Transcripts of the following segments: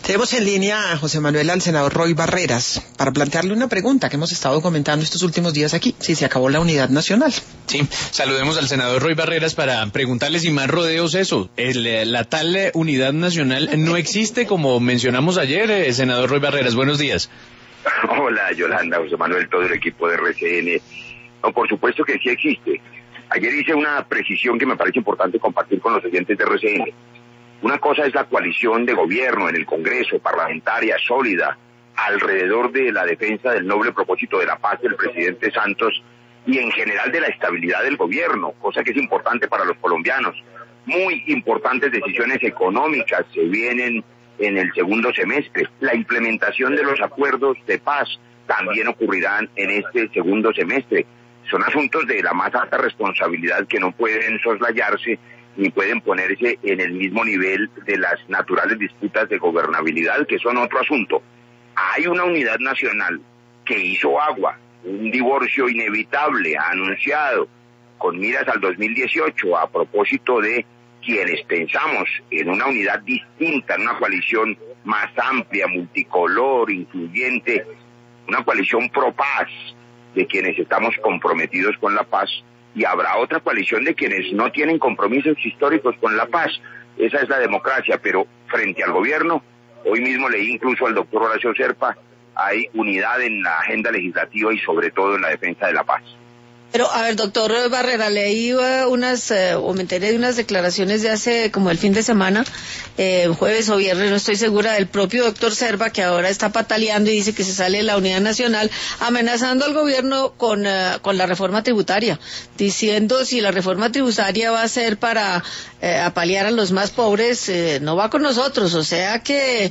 Tenemos en línea a José Manuel, al senador Roy Barreras, para plantearle una pregunta que hemos estado comentando estos últimos días aquí, si se acabó la unidad nacional. Sí, saludemos al senador Roy Barreras para preguntarle sin más rodeos eso. La tal unidad nacional no existe, como mencionamos ayer, senador Roy Barreras. Buenos días. Hola, Yolanda, José Manuel, todo el equipo de RCN. No, por supuesto que sí existe. Ayer hice una precisión que me parece importante compartir con los oyentes de RCN. Una cosa es la coalición de gobierno en el Congreso, parlamentaria, sólida, alrededor de la defensa del noble propósito de la paz del presidente Santos y en general de la estabilidad del gobierno, cosa que es importante para los colombianos. Muy importantes decisiones económicas se vienen en el segundo semestre. La implementación de los acuerdos de paz también ocurrirán en este segundo semestre. Son asuntos de la más alta responsabilidad que no pueden soslayarse ni pueden ponerse en el mismo nivel de las naturales disputas de gobernabilidad, que son otro asunto. Hay una unidad nacional que hizo agua, un divorcio inevitable, anunciado, con miras al 2018, a propósito de quienes pensamos en una unidad distinta, en una coalición más amplia, multicolor, incluyente, una coalición pro paz, de quienes estamos comprometidos con la paz, y habrá otra coalición de quienes no tienen compromisos históricos con la paz. Esa es la democracia, pero frente al gobierno, hoy mismo leí incluso al doctor Horacio Serpa, hay unidad en la agenda legislativa y sobre todo en la defensa de la paz. Pero, a ver, doctor Barrera, leí o me enteré de unas declaraciones de hace como el fin de semana, jueves o viernes, no estoy segura, del propio doctor Serpa, que ahora está pataleando y dice que se sale de la unidad nacional, amenazando al gobierno con la reforma tributaria, diciendo si la reforma tributaria va a ser para apalear a los más pobres, no va con nosotros, o sea que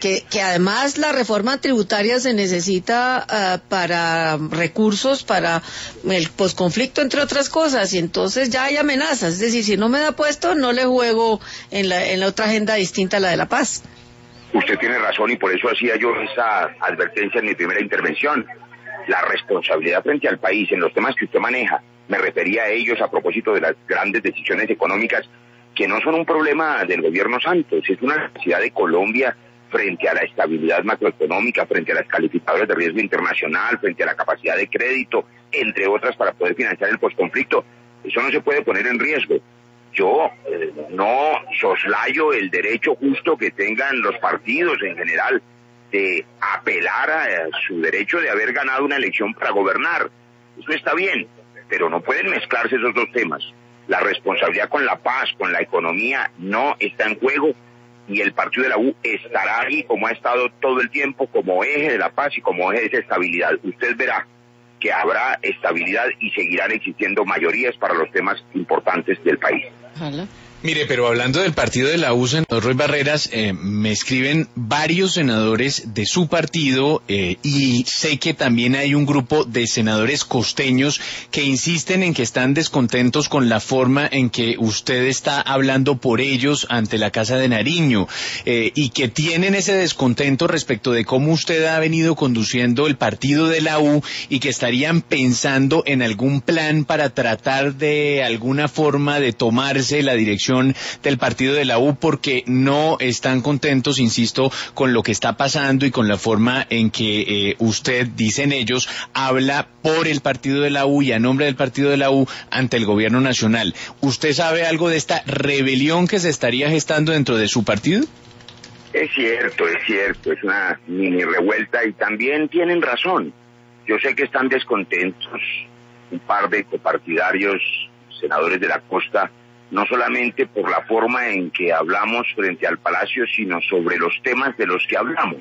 además la reforma tributaria se necesita para recursos, para el conflicto, entre otras cosas, y entonces ya hay amenazas, es decir, si no me da puesto, no le juego en la otra agenda distinta a la de la paz. Usted tiene razón y por eso hacía yo esa advertencia en mi primera intervención. La responsabilidad frente al país en los temas que usted maneja, me refería a ellos a propósito de las grandes decisiones económicas que no son un problema del gobierno Santos, es una necesidad de Colombia frente a la estabilidad macroeconómica, frente a las calificadoras de riesgo internacional, frente a la capacidad de crédito, entre otras, para poder financiar el posconflicto. Eso no se puede poner en riesgo. Yo no soslayo el derecho justo que tengan los partidos en general de apelar a su derecho de haber ganado una elección para gobernar. Eso está bien, pero no pueden mezclarse esos dos temas. La responsabilidad con la paz, con la economía, no está en juego. Y el partido de la U estará ahí como ha estado todo el tiempo, como eje de la paz y como eje de esa estabilidad. Usted verá que habrá estabilidad y seguirán existiendo mayorías para los temas importantes del país. Ojalá. Mire, pero hablando del partido de la U, senador Roy Barreras, me escriben varios senadores de su partido y sé que también hay un grupo de senadores costeños que insisten en que están descontentos con la forma en que usted está hablando por ellos ante la Casa de Nariño y que tienen ese descontento respecto de cómo usted ha venido conduciendo el partido de la U y que estarían pensando en algún plan para tratar de alguna forma de tomarse la dirección del partido de la U porque no están contentos, insisto, con lo que está pasando y con la forma en que usted, dicen ellos, habla por el partido de la U y a nombre del partido de la U ante el gobierno nacional. ¿Usted sabe algo de esta rebelión que se estaría gestando dentro de su partido? Es cierto, es una mini revuelta y también tienen razón. Yo sé que están descontentos un par de copartidarios, senadores de la costa, no solamente por la forma en que hablamos frente al Palacio, sino sobre los temas de los que hablamos,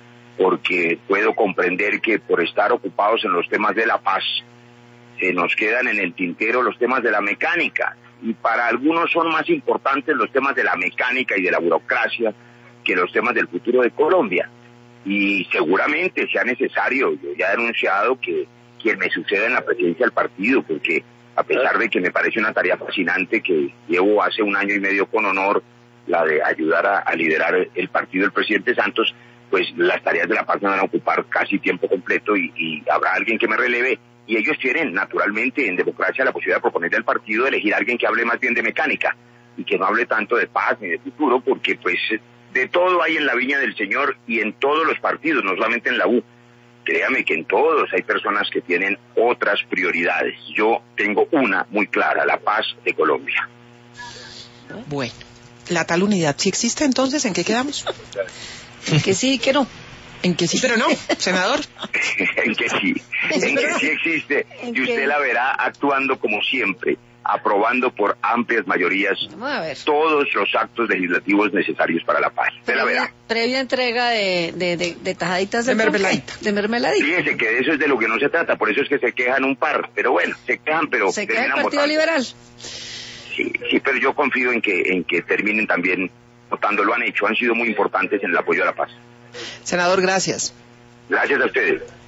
porque puedo comprender que por estar ocupados en los temas de la paz, se nos quedan en el tintero los temas de la mecánica, y para algunos son más importantes los temas de la mecánica y de la burocracia que los temas del futuro de Colombia, y seguramente sea necesario. Yo ya he anunciado que quien me suceda en la presidencia del partido, porque a pesar de que me parece una tarea fascinante que llevo hace 1 año y medio con honor, la de ayudar a liderar el partido del presidente Santos, pues las tareas de la paz me van a ocupar casi tiempo completo y habrá alguien que me releve, y ellos tienen naturalmente en democracia la posibilidad de proponerle al partido elegir a alguien que hable más bien de mecánica y que no hable tanto de paz ni de futuro, porque pues De todo hay en la viña del Señor y en todos los partidos, no solamente en la U. Créame que en todos hay personas que tienen otras prioridades. Yo tengo una muy clara, la paz de Colombia. Bueno, la tal unidad, ¿sí existe entonces? ¿En qué quedamos? Que sí, que no. En que sí, pero no, senador. En que sí existe, y usted la verá actuando como siempre, aprobando por amplias mayorías todos los actos legislativos necesarios para la paz. Usted la verá. Previa entrega de tajaditas de mermeladita. De mermeladita. Fíjese que de eso es de lo que no se trata, por eso es que se quejan un par, pero bueno, se quejan, pero se queja el terminan Partido votando. Liberal. Sí, pero yo confío en que terminen también votando, lo han hecho, han sido muy importantes en el apoyo a la paz. Senador, gracias. Gracias a ustedes.